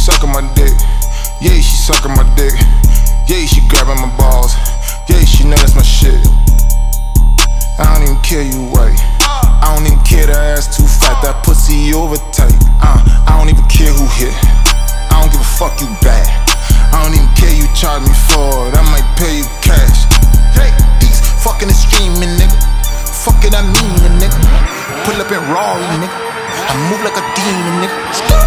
sucking my dick. Yeah, she sucking my dick. Yeah, she grabbing my balls. Yeah, she know that's my shit. I don't even care you white. I don't even care that ass too fat. That pussy over tight. I don't even care who hit. I don't give a fuck you bad. I don't even care you charge me for it. I might pay you cash. Hey, these fucking and streaming, nigga. Fuck it, I mean it, nigga. Pull up in Rari, nigga. I move like a demon, nigga.